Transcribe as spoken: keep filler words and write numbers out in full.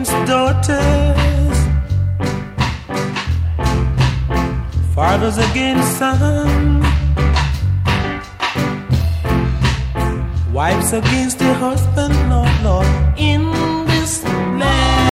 against daughters, fathers against sons, wives against the husband, Lord, Lord, in